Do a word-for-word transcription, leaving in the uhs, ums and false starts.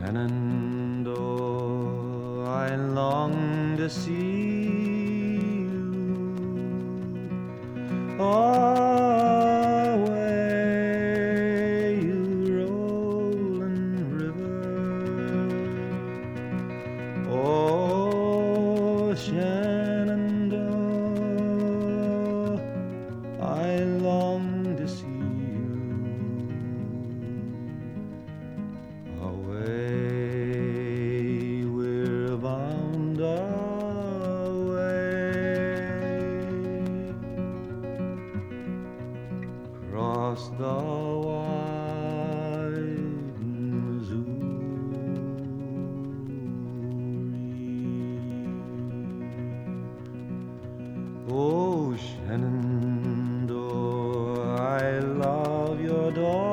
Shenandoah, I long to see you. Away, you rolling river. Oh, Shenandoah, I long to see you. Away, we're bound away across the wide Missouri. Oh, Shenandoah, I love your daughter.